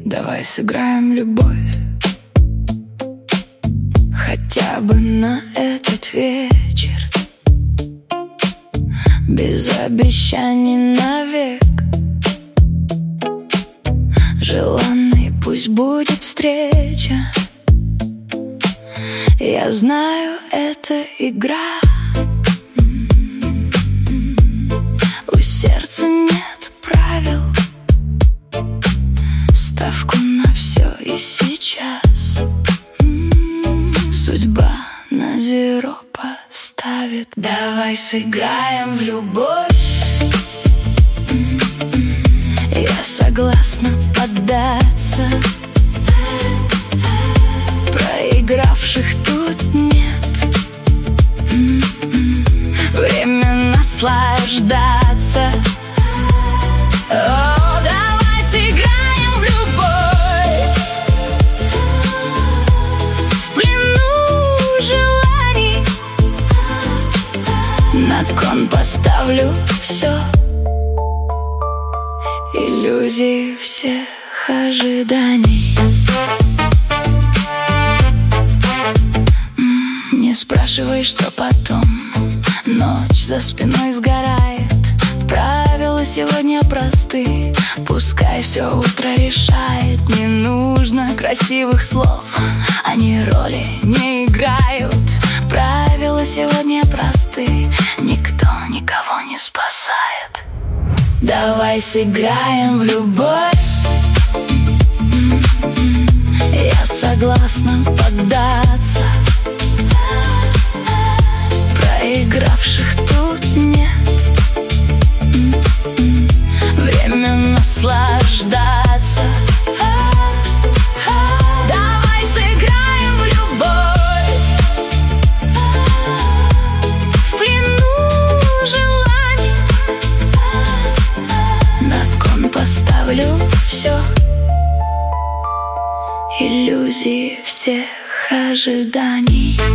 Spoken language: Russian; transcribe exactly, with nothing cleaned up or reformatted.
Давай сыграем в любовь, хотя бы на этот вечер, без обещаний навек. Желанной пусть будет встреча. Я знаю, это игра. У сердца нет правил. Ставку на все и сейчас. Судьба на зеро поставит. Давай сыграем в любовь. Я согласна поддаться. Проигравших тут нет. Время наслаждаться. О, давай сыграем в любовь. В плену желаний. На кон поставлю все. Иллюзии всех ожиданий. Не спрашивай, что потом. Ночь за спиной сгорает. Правила сегодня просты. Пускай все утро решает. Не нужно красивых слов, они роли не играют. Правила сегодня просты. Никто никого не спасает. Давай сыграем в любовь. Я согласна поддаться. Проигравших тут нет. Время наслаждаться. Давай сыграем в любовь. В плену желаний. На кон поставлю все. Иллюзии всех ожиданий.